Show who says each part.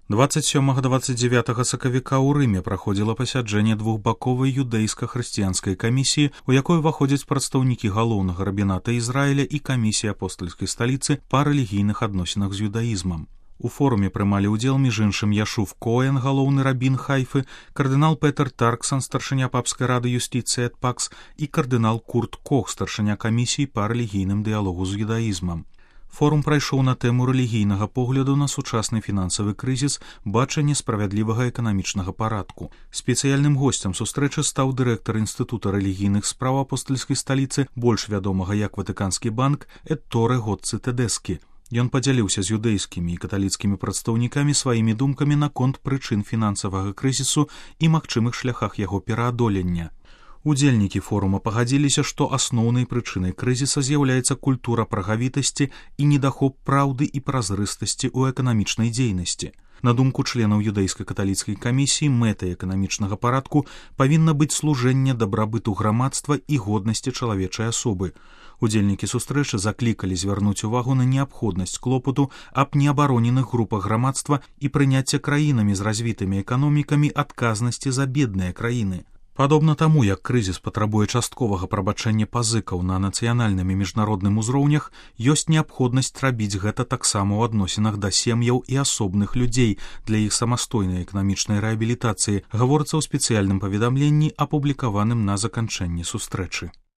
Speaker 1: 27-29 сакавіка ў Рыме праходзіла пасяджэнне двухбаковай юдэйска-хрысціянскай камісіі, у якой уваходзяць прадстаўнікі галоўнага рабіната Ізраіля і камісіі апостальскай сталіцы па рэлігійных адносінах з юдаізмам. У форуме прымалі ўдзел між іншым Яшув Коэн, галоўны рабін Хайфы, кардынал Петер Тарксан, старшыня папскай рады юстыцыі ад ПАКС і кардынал Курт Кох, старшыня камісіі па рэлігійным дыялогу з юдаізмам. Форум прайшоў на тэму рэлігійнага погляду на сучасны фінансавы крызіс, бачанне справядлівага эканамічнага парадку. Спецыяльным госцем сустрэчы стаў дырэктар Інстытута рэлігійных спраў апостальскай сталіцы, больш вядомага як Ватыканскі банк, Этторе Гоцци Тэдэскі. Ён падзяліўся з юдэйскімі і каталіцкімі прадстаўнікамі сваімі думкамі наконт прычын фінансавага крызісу і магчымых шляхах яго пераадолення. Удзельнікі форума пагадзіліся, што асноўнай прычынай крызіса з'яўляецца культура прагавітасці і недахоп праўды і празрыстасці ў эканамічнай дзейнасці. На думку членаў юдэйска-каталіцкай камісіі, мэтай эканамічнага парадку павінна быць служэнне дабрабыту грамадства і годнасці чалавечай асобы. Удзельнікі сустрэчы заклікалі звярнуць увагу на неабходнасць клопату аб неабароненых групах грамадства і прыняцця краінамі з развітымі эканомікамі адказнасці за бедныя краіны. Падобна таму, як крызіс патрабуе частковага прабачэння пазыкаў на нацыянальным і міжнародным узроўнях, ёсць неабходнасць рабіць гэта таксама ў адносінах да сем'яў і асобных людзей для іх самастойнай эканамічнай рэабілітацыі, гаворыцца ў спецыяльным паведамленні, апублікаваным на заканчэнні сустрэчы.